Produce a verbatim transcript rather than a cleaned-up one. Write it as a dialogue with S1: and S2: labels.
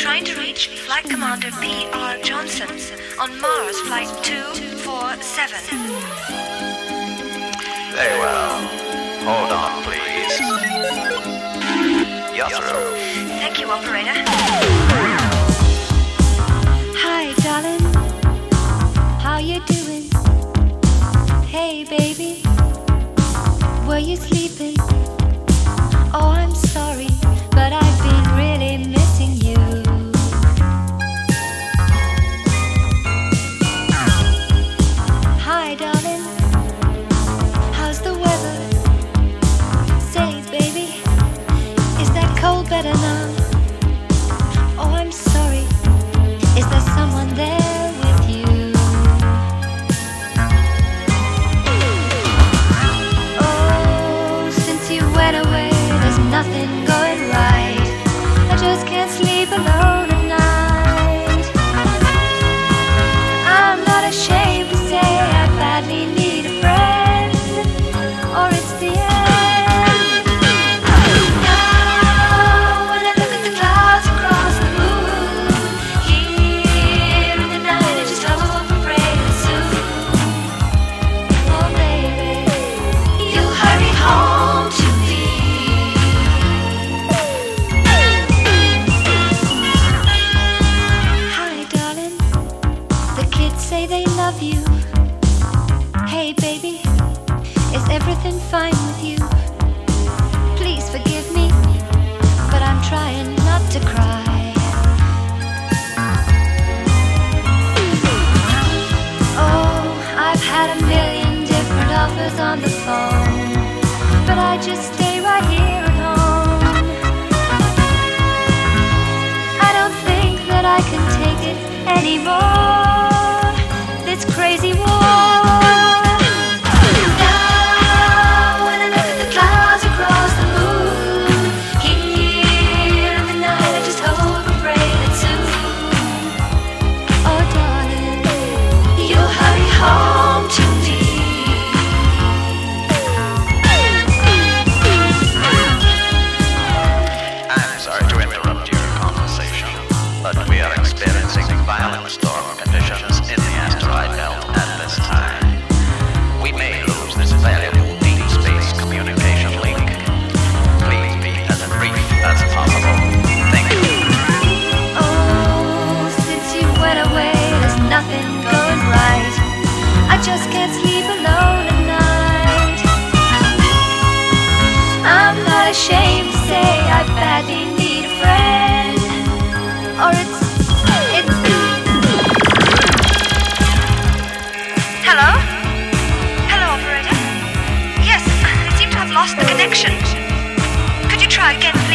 S1: trying to reach Flight Commander P R Johnson on Mars Flight two four seven.
S2: Very well. Hold on, please. You're through.
S1: Thank you, operator.
S3: Hi, darling. How you doing? Hey, baby. Were you sleeping? Oh, I'm sorry, but I've been really missing you. Hi, darling. How's the weather? Say, baby, is that cold better now? Oh, I'm sorry. Is there someone there with you? Oh, since you went away, there's nothing going right. I just can't sleep alone at night. I'm not ashamed to say I badly need a friend, or it's the end. Now when I look at the clouds across the moon, here in the night I just hope and pray that soon, oh baby, you'll hurry home to me. Hi, darling. The kids say they love you. Hey, baby, is everything fine with you? Please forgive me, but I'm trying not to cry. Oh, I've had a million different offers on the phone, but I just stay right here at home. I don't think that I can take it anymore, this crazy war. Now when I look at the clouds across the moon, here in the night I just hope and pray that soon, oh darling, you'll hurry home to me.
S2: I'm sorry to interrupt your conversation, but we are experiencing violent storm conditions in the asteroid belt at this time. We may lose this valuable deep space communication link. Please be as brief as possible. Thank you.
S3: Oh, since you went away, there's nothing going right. I just can't sleep alone at night. I'm not ashamed to say I badly need a friend, or it's, it's
S1: Hello? Hello, operator? Yes, I seem to have lost the connection. Could you try again,